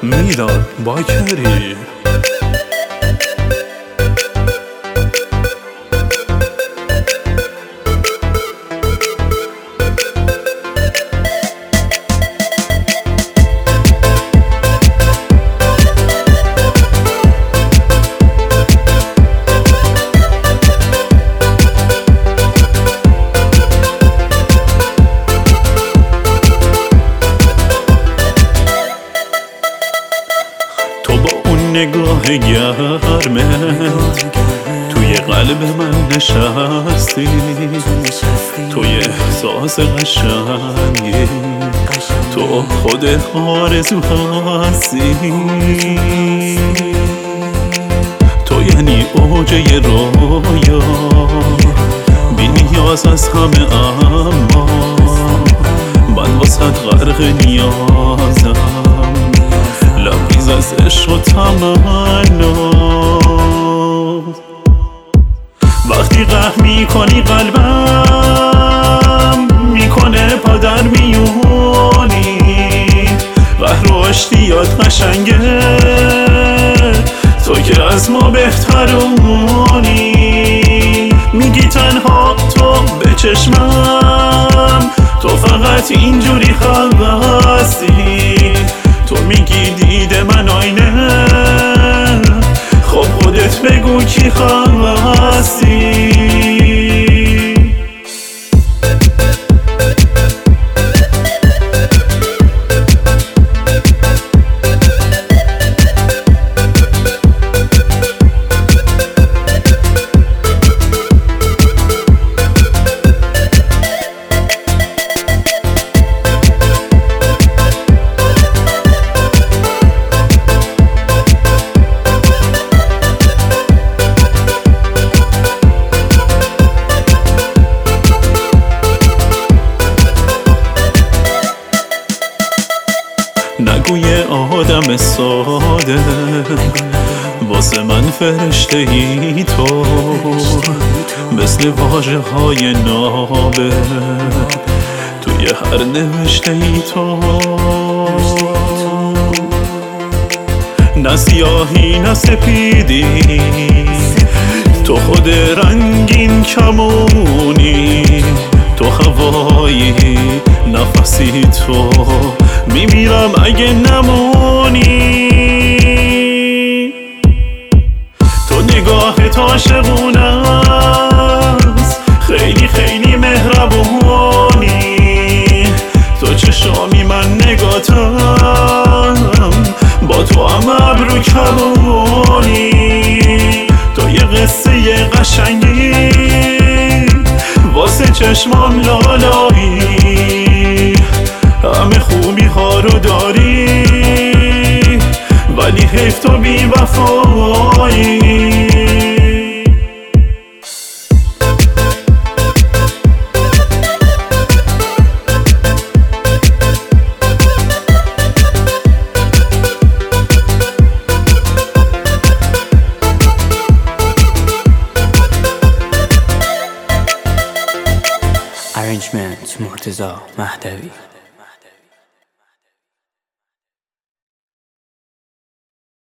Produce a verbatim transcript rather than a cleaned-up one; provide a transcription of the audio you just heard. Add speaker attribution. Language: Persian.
Speaker 1: میلاد باکری.
Speaker 2: نگاه گرمت توی قلب من نشستی، توی احساس قشنگی تو خود آرزو هستی. تو یعنی اوج رویا، بی نیاز از همه، اما من واسه غرق نیازم، لبریز از عشق و تمنا. وقتی قهر میکنی قلبم میکنه پادر میونی، قهر و اشتیاط قشنگه، تو که از ما بهترونی. میگی تنها تو به چشمم، تو فقط اینجوری هستی. تو میگی دیده من آینه، خب خودت بگو کی هستی. نگوی آدم ساده، واسه من فرشته ای تو، مثل واژه های نابه توی هر نوشته ای تو. نه سیاهی نه سپیدی، تو خود رنگین کمونی، تو هوایی نفسی، تو میمیرم اگه نمونی. تو نگاهت عاشقونه است، خیلی خیلی مهربونی. تو چشامی من نگاتم، با تو هم ابرو کمونی. تو یه قصه قشنگی واسه چشمام لالایی، همه خوبی ها رو داری ولی حیف تو بی وفایی.
Speaker 3: Arrangement مرتضی مهدوی.